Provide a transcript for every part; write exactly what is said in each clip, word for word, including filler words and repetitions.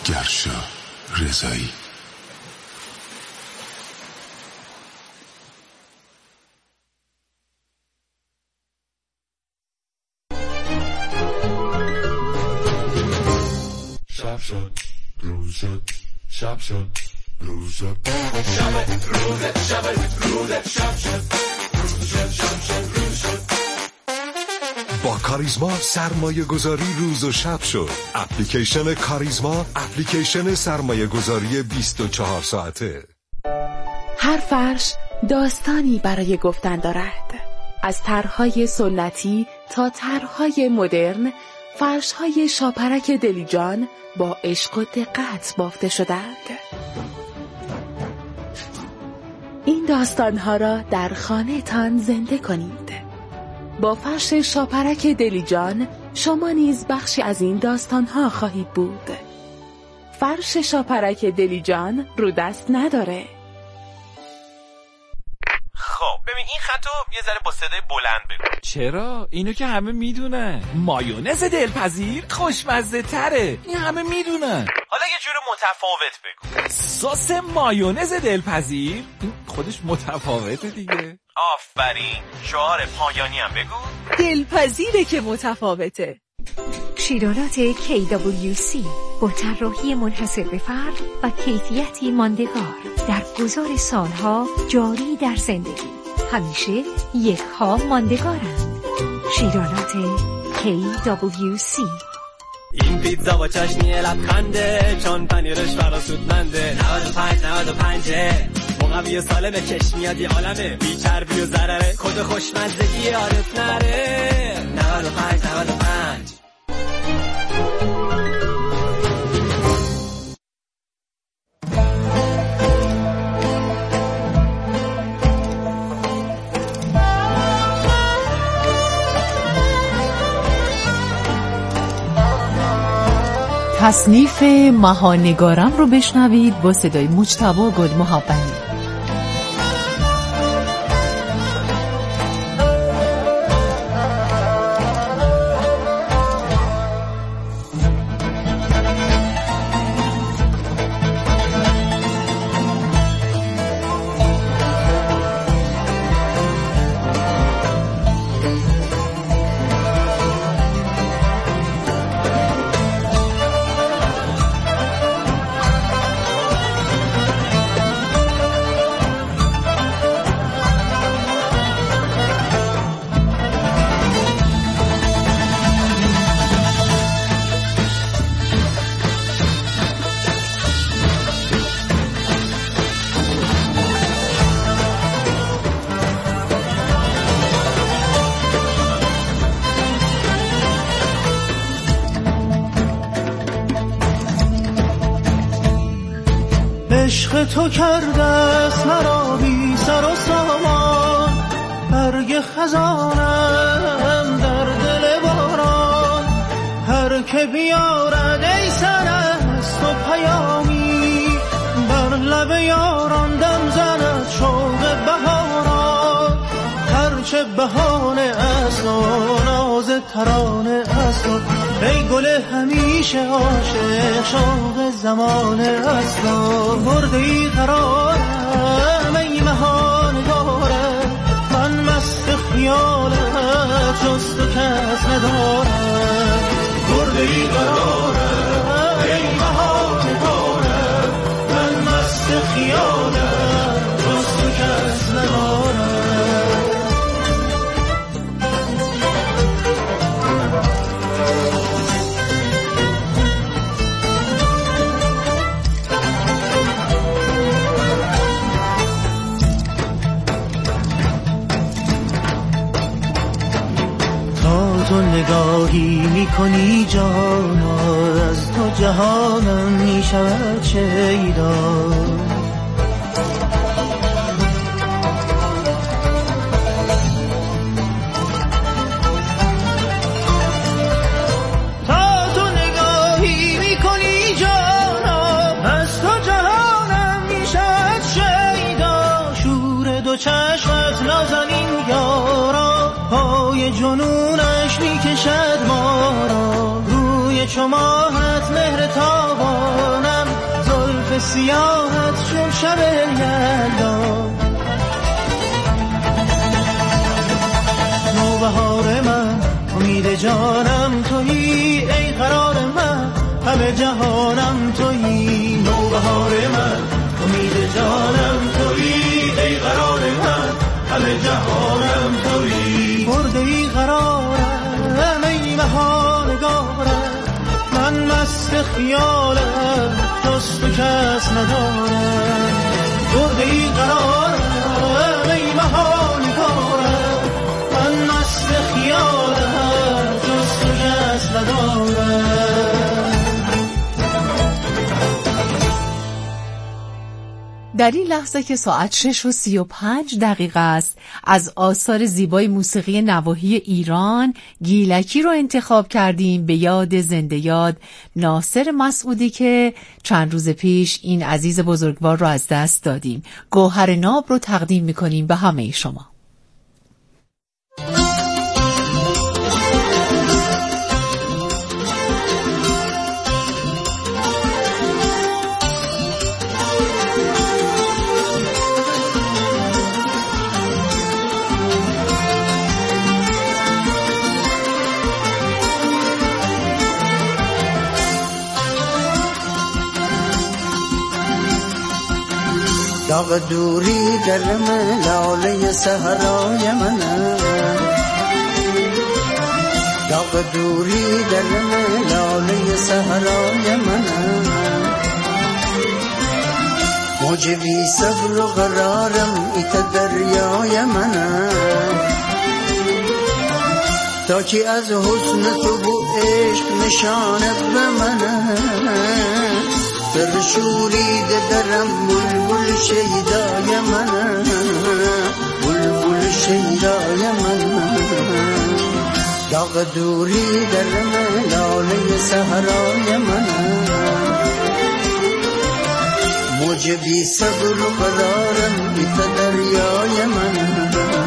گرشا رضایی. شب شد روز شد شب شد روز شد شب روز شب روز شب شد روز شد شب شد روز شد. با کاریزما سرمایه گذاری روز و شب شد. اپلیکیشن کاریزما، اپلیکیشن سرمایه گذاری بیست و چهار ساعته. هر فرش داستانی برای گفتن دارد. از طرح‌های سنتی تا طرح‌های مدرن، فرش‌های شاپرک دلیجان با عشق و دقت بافته شدند. این داستان‌ها را در خانه تان زنده کنید. با فرش شاپرک دلیجان شما نیز بخشی از این داستان‌ها خواهید بود. فرش شاپرک دلیجان رو دست نداره. خب ببین این خطو یه ذره با صدای بلند بگو. چرا؟ اینو که همه میدونن. مایونز دلپذیر خوشمزه تره. این همه میدونن. حالا یه جور متفاوت بگو. سس مایونز دلپذیر این خودش متفاوته دیگه. آفرین. شعار پایانی هم بگو. دلپذیره که متفاوته. شیرالات کی دبلیو سی با طراحی منحصر به فرد و کیفیتی ماندگار در گذار سالها جاری در زندگی، همیشه یک ها ماندگارند. شیرالات کی دبلیو سی. این پیتزا با چاشنی لبخنده، چون پنیرش فراسودمنده. نود و پنج نود و پنج مقوی سالمه، کش میادی عالمه، بی چربی و ضرره، کد خوشمزگی یادت نره. نود و پنج نود و پنج. تصنیف ماهانگارم رو بشنوید با صدای مجتبی گل محبنی. عشق تو کرده است مرا بی سر و سامان، برگ خزانم در دل باران. هر که بیارد ای سرست و پیامی، بر لب یاران دم زند شوق بهاران. هرچه بهانه است و ناز ترانه است، ای گل همیشه عاشق شوق زمانه است. مرده ای قرارم ای مهانگاره، من مست خیالت جز تو کس ندارم. مرده ای قرارم ای مهانگاره، من مست خیالت جز تو کس ندارم. تو نگاهی میکنی جانا، از تو جهانم میشود شیدا. تا تو نگاهی میکنی جانا، از تو جهانم میشود شیدا. شور دو چشمت نازنین یارا، پای جنونش میکشد ما را. روی چو ماهت مهر تابان سیاحت چون شب یلدا. نوبهار من امید جانم تویی، ای قرار من همه جهانم تویی. نوبهار من امید جانم تویی، ای قرار من همه جهانم تویی. برده ای قرارم ای مهانگارم، من مست خیالم جز تو کس ندارم. برده ای قرارم ای مهانگارم، من مست خیالم جز تو کس ندارم. در این لحظه که ساعت شش و سی و پنج دقیقه است، از آثار زیبای موسیقی نواحی ایران گیلکی رو انتخاب کردیم به یاد زنده یاد ناصر مسعودی که چند روز پیش این عزیز بزرگوار رو از دست دادیم. گوهر ناب رو تقدیم میکنیم به همه شما. داغ دوری گرم لاله صحرای منه، داغ دوری گرم لاله صحرای منه. موج بی صبر و قرارم ایت دریای منه، تا کی از حسن تو بو عشق نشانت به منه. در شورید درم بلبل شیدای من، بلبل شیدای من. داغ دوری درم لاله صحرای من، موج بی صبر و قرارم بیت دریای من.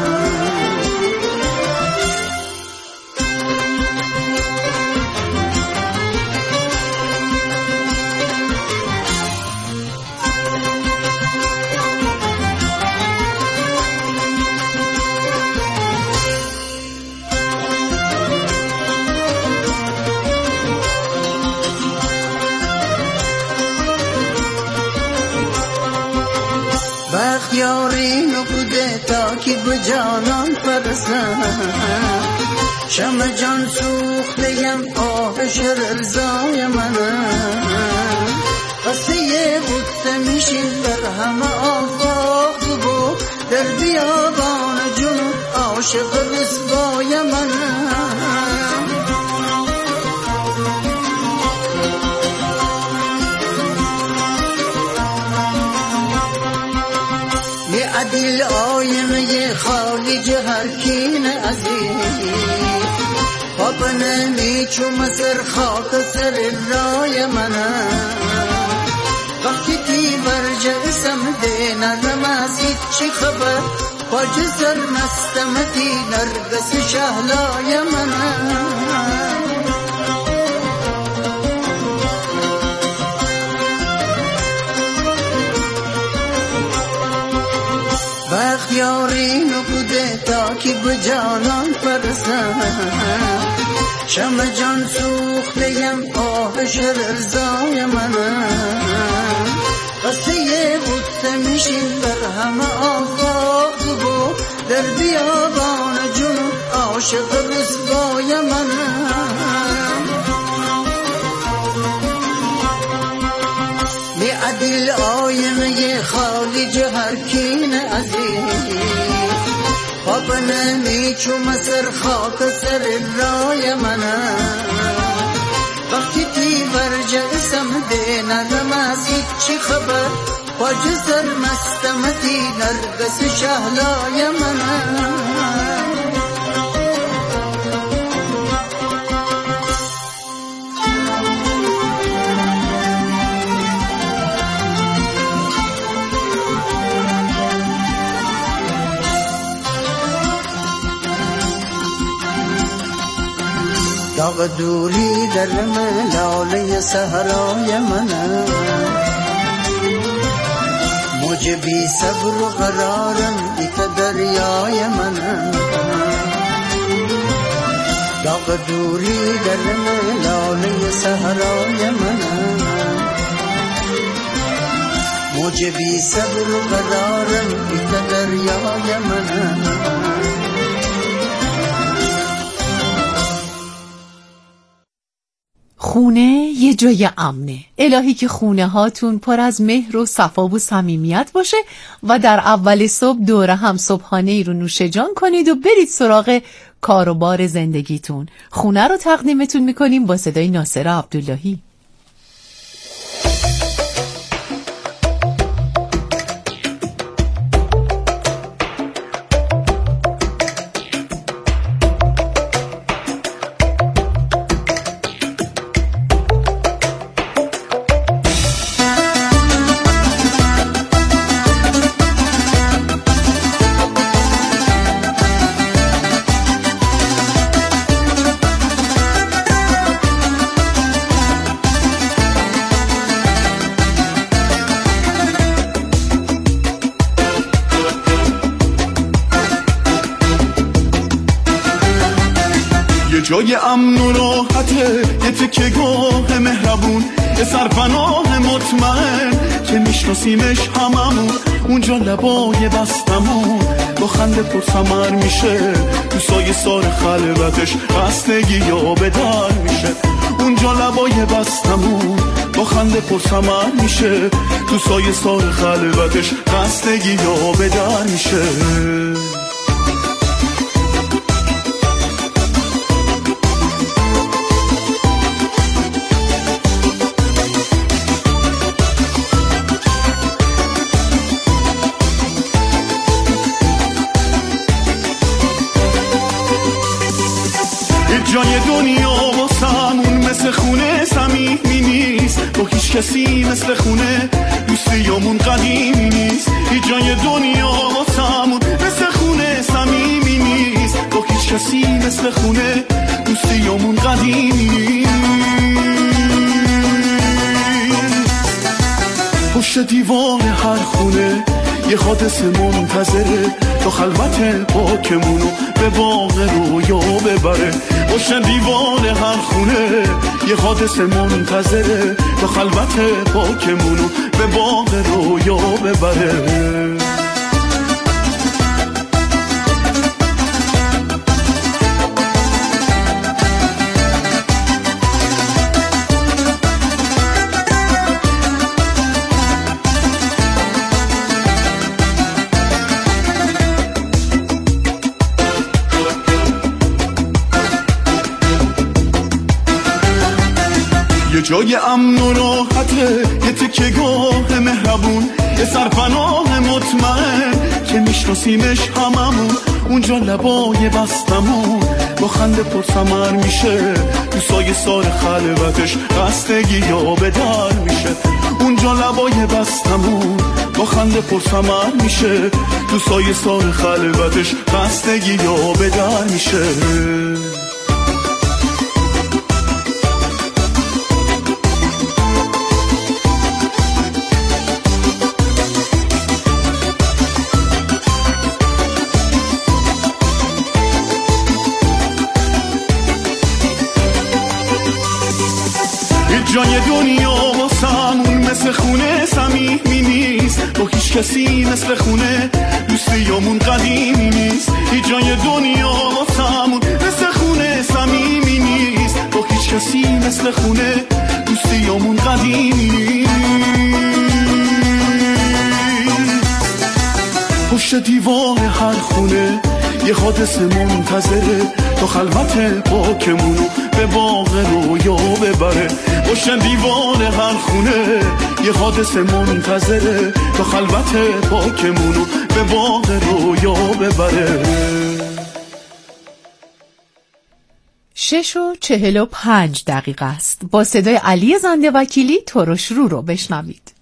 یاری نکوده تا کی به جانان فرسم، شم جان سوختیم آهش رضای منه. قصه بوده میشین در همه آفاق و در بیابان جنوب عاشق رسوای منه. عدل آینه خالی جهر کین عزیز، پاپ نمی چوم سر خاک سر رای منه. وقتی تی برجه سمده نرمازید چی خبر، پاج سر مستمتی نرگس شهلای منه. وقت یاری نکوده تا کی به جانان فرسم، شم جان سوختیم آهش رضای منه. قصه بوده میشین بر همه آفاق و در بیابان جنوب عاشق رسوای منه. می عدل آینه خالی جهر کین عزیز، پاپ نمی چوم سر خاک سر رای منه. وقتی تی برجه سمده نرمازید چی خبر، پاج سر مستمتی نرگس شهلای منه. داغ دوری در لاله صحرای منه، موج بی صبر و قرارم ای که دریای منم داغ دوری در لاله صحرای منم موج بی صبر و قرارم ای که دریای منم. خونه یه جای امنه. الهی که خونه هاتون پر از مهر و صفا و صمیمیت باشه و در اول صبح دوره هم صبحانه ای رو نوش جان کنید و برید سراغ کار و بار زندگیتون. خونه رو تقدیمتون میکنیم با صدای ناصر عبداللهی. جای امن و راحته، یه تکه گاه مهربون، یه سرپناه مطمئن که میشناسیمش هممون. اونجا لبای بستمون با خنده پرثمر میشه، تو سایه سار خلوتش خستگی یا بدر میشه. اونجا لبای بستمون با خنده پرثمر میشه، تو سایه سار خلوتش خستگی یا بدر میشه. جای دنیا واسمون مثل خونه صمیمی نیست، با هیچ کسی مثل خونه دوستیامون قدیمی نیست. هیچ جای دنیا واسمون مثل خونه صمیمی نیست، با هیچ کسی مثل خونه دوستیامون قدیمی نیست. پشت دیوار هر خونه یه حادثه منتظره، تا خلوت پاکمونو به باغ رویا ببره. پشت دیوار هر خونه یه حادثه منتظره، تا خلوت پاکمونو به باغ رویا ببره. جای امن و راحته، یه تکه گاه مهربون، یه سرپناه مطمئن که میشناسیمش هممون. اونجا لبای بستمون با خنده پرثمر میشه، تو سایه سار خلوتش خستگی یا بدر میشه. اونجا لبای بستمون با خنده پرثمر میشه، تو سایه سار خلوتش خستگی یا بدر میشه. جای دنیا واسمون مثل خونه صمیمی نیست، با هیچ کسی مثل خونه دوستیامون قدیمی نیست. هیچ جای دنیا واسمون مثل خونه صمیمی نیست، با هیچ کسی مثل خونه دوستیامون قدیمی نیست. پشت دیوار هر خونه یه حادثه منتظره، تا خلوت پاکمونو به باغ رویا ببره. پشت دیوار هر خونه یه حادثه منتظره، تا خلوت پاکمونو به باغ رویا ببره. شش و چهل و پنج دقیقه است. با صدای علی زنده وکیلی ترش رو رو بشنوید.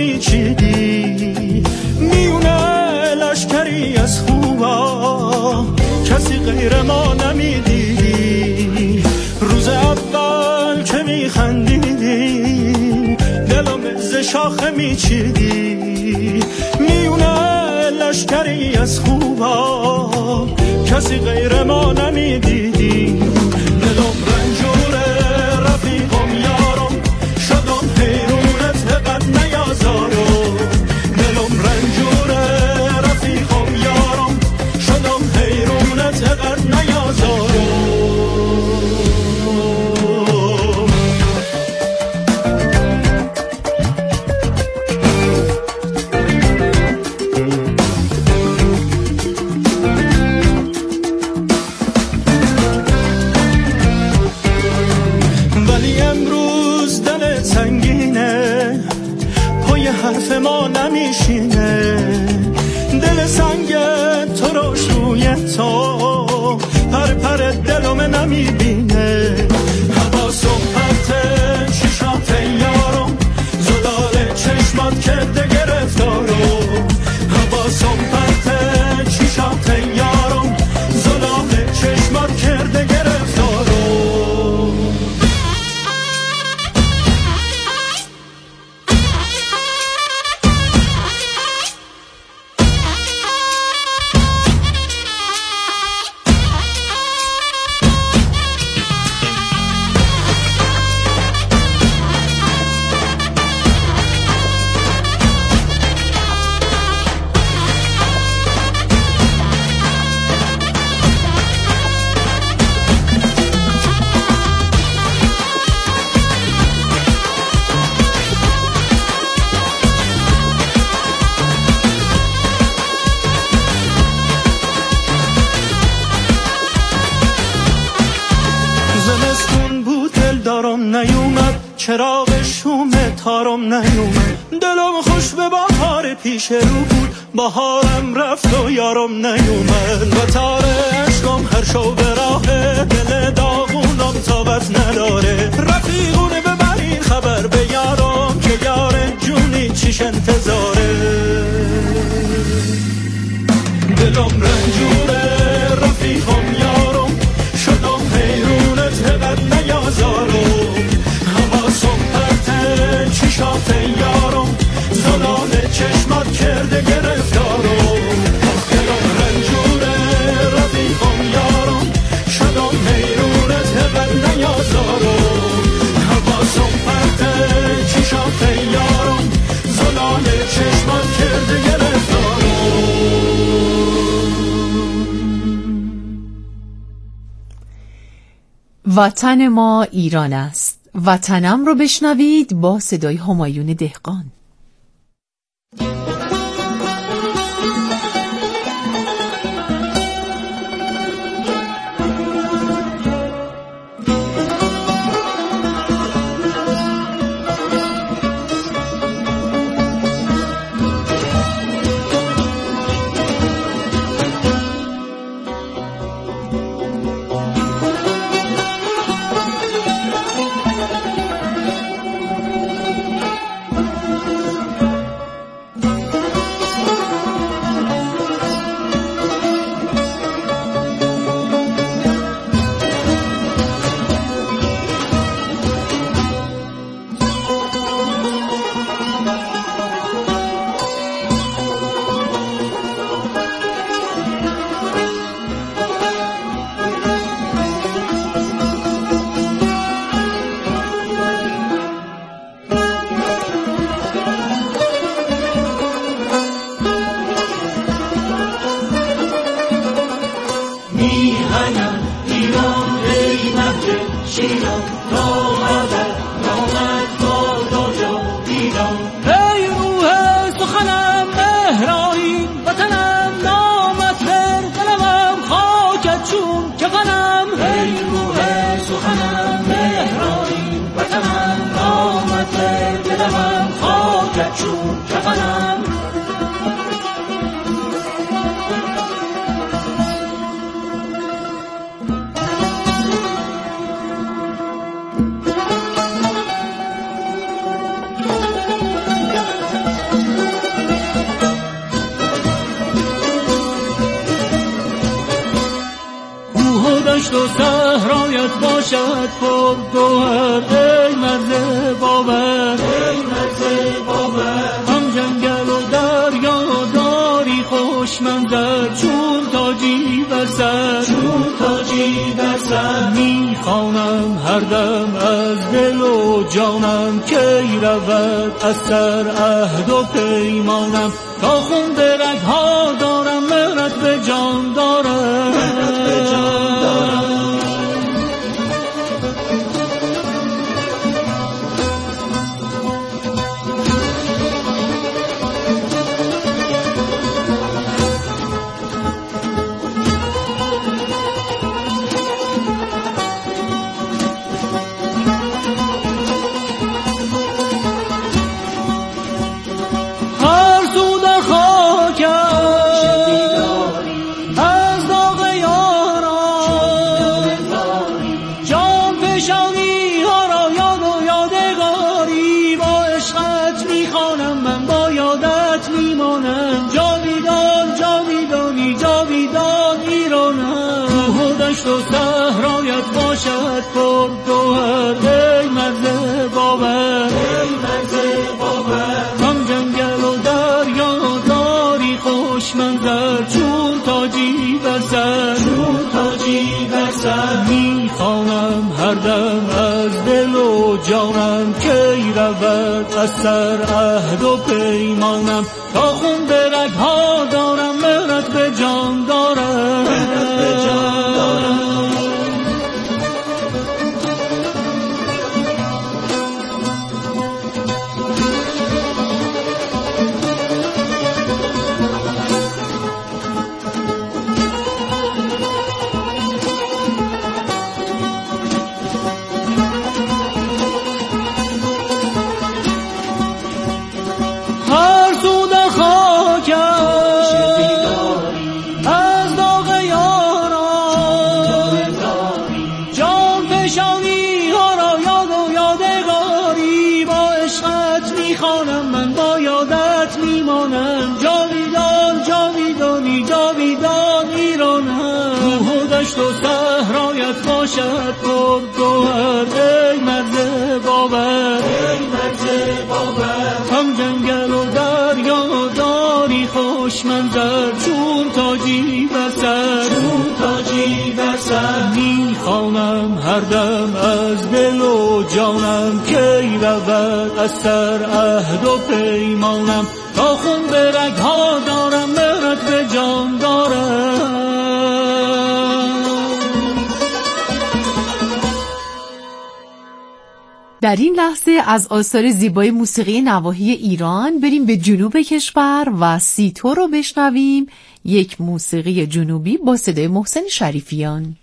میچیدی میونه لشکری از خوبا کسی غیر ما نمیدیدی روز اول که میخندیدی دلم ز شاخه میچیدی میونه لشکری از خوبا کسی غیر ما نمیدیدی دلم رنجوره رفیقم یارم شدم پیرونت قد نیازارم دلم رنجوره رفیقم یارم شدم پیرونت قد نیازارم حرف ما نمیشینه دل سنگ تو رو شوی تو پر پر دلم نمیبینه حواسم پرته چشات یارم زلال چشمات کرده گرفتارم حواسم پرته چشات یارم زلال چشمات کرده گرفتارم چراغ شوم تارم نیومد دلم خوش به بهار پیش رو بود بهارم رفت و یارم نیومد و تار عشقم هر شو به راه دل داغونم طاقت نداره رفیقونه ببرین خبر به یارم که یار جونی چیش انتظاره دلم رنجوره رفیقم یارم شدم حیرونت قد نیازارم چشات یارم زلال چشمات کرده گرفتارم دلم رنجوره رفیقم یارم شدم حیرونت قد نیازارم حواسم پرته چشات یارم زلال چشمات کرده گرفتارم وطن ما ایران است. وطنم رو بشنوید با صدای همایون دهقان. باشد پر گوهر، ای مرد باور، ای مرد باور. هم جنگل و دریا داری خوش منظر، چون تاجی بر سر، چون تاجی بر سر. میخوانم هر دم از دل و جانم، کی رود از سر عهد و پیمانم. تا خون به رگ‌ها دارم، مهرت به جان دارم، مهرت به جان دارم. تو صحرایت باشد پر گوهر، ای مرد باور، ای مرد باور. هم جنگل و دریا داری خوش منظر، چون تاجی بر سر، چون تاجی بر سر. میخوانم هر دم از دل و جانم، کی رود از سر عهد و پیمانم. تا خون به رگ‌ها دارم، مهرت به جان دارم، مهرت به جان دارم. تو صحرایت باشد پر گوهر، ای مرد باور، ای مرد باور. هم جنگل و دریا داری خوش منظر، چون تاجی بر سر، چون تاجی بر سر. میخوانم هر دم از دل و جانم، کی رود از سر عهد و پیمانم. تا خون به رگ‌ها دارم، مهرت به جان دارم. در این لحظه از آثار زیبای موسیقی نواحی ایران بریم به جنوب کشور و سیتو رو بشنویم، یک موسیقی جنوبی با صدای محسن شریفیان.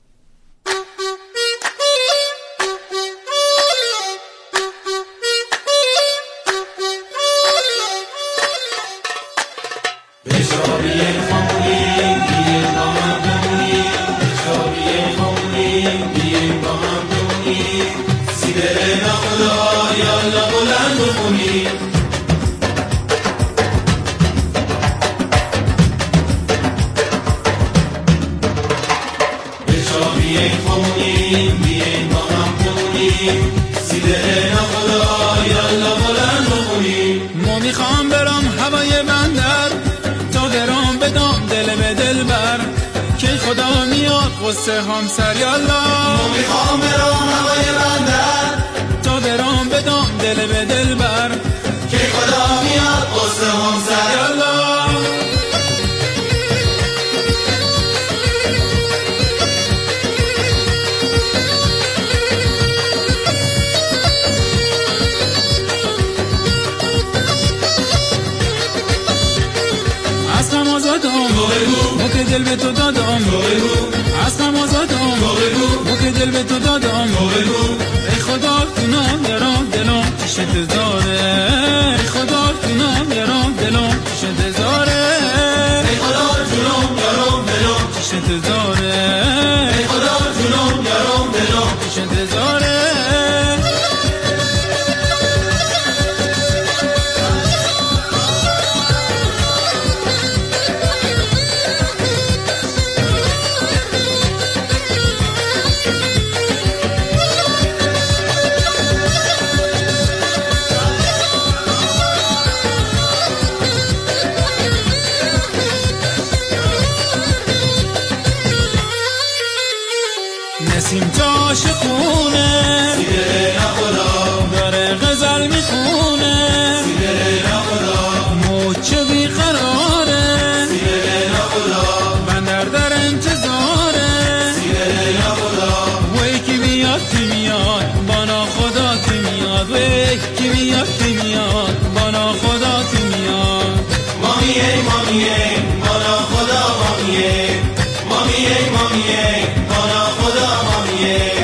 ما میخوام برام هوای بندر، تا برام بدم دل به دل بر، که خدا میاد قصه همسر یالا. ما میخوام برام هوای بندر، تا برام بدم دل به دل بر، که خدا میاد قصه همسر یالا. مو که دل به تو دادم، اصلا آزادم، مو که دل به تو دادم. ای خدا کنم یارم دلم پیش انتظاره، ای خدا کنم یارم دلم پیش انتظاره، ای خدا جونم یارم دلم پیش انتظاره، ای خدا جونم یارم دلم پیش انتظاره. خدا که میاد. مامیه مامیه بالا خدا مامیه مامیه مامیه بالا خدا مامیه.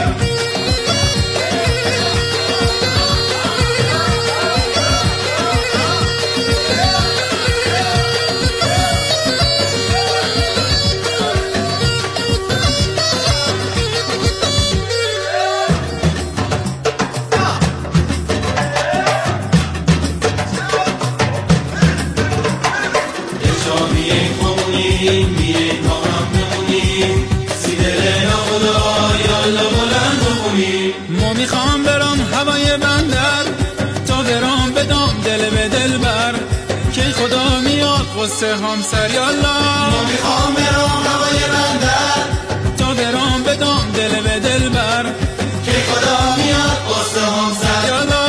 ما میخوام برام هوای بندر تا برام بدم دل به دل بر که خدا میاد قصه همسر یالا. ما میخوام برام هوای بندر تا برام بدم دل به دل بر که خدا میاد قصه همسر یالا.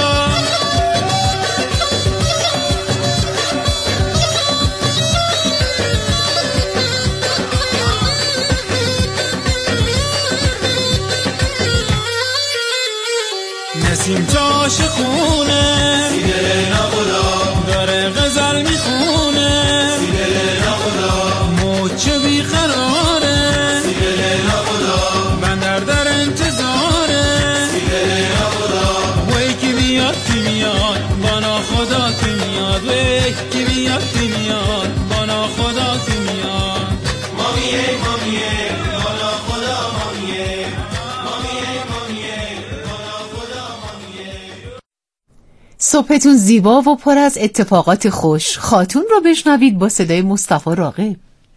نسیم جاش خونه سیدل نخدا داره غزل میخونه سیدل نخدا موچه بیقراره سیدل نخدا بندر در انتظاره سیدل نخدا وی کی بیاد کی میاد بانا خدا کی میاد وی کی بیاد کی میاد بانا خدا کی میاد. مامیه مامیه بالا خدا مامیه مامیه مامیه بالا خدا مامیه. صبحتون زیبا و پر از اتفاقات خوش. خاتون رو بشنوید با صدای مصطفی راغب.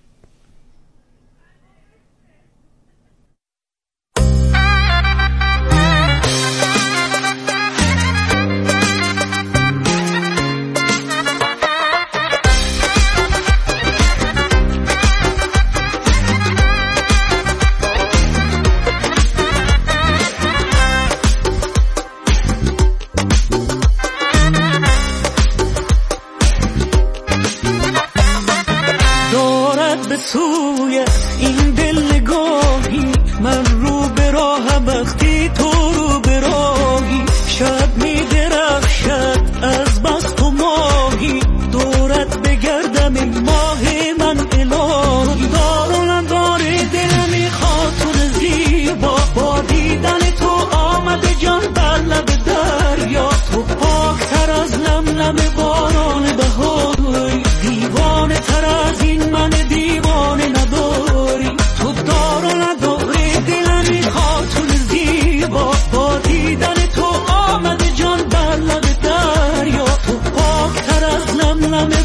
سوی این دل نگاهی من رو به راه وقتی تو رو به راهی شب می درخشد از بس تو ماهی دورت بگردم این ماه من الهی دار و نداره دل می خاتون زیبا با دیدن تو آمده جان بر لب دریا تو پاکتر از لملم باران بهاری دیوانه تر از این من دیوانه نداری تو دار و نداری دلمی خاتون زیبا با دیدن تو آمده جان بر لب دریا تو پاکتر از لملم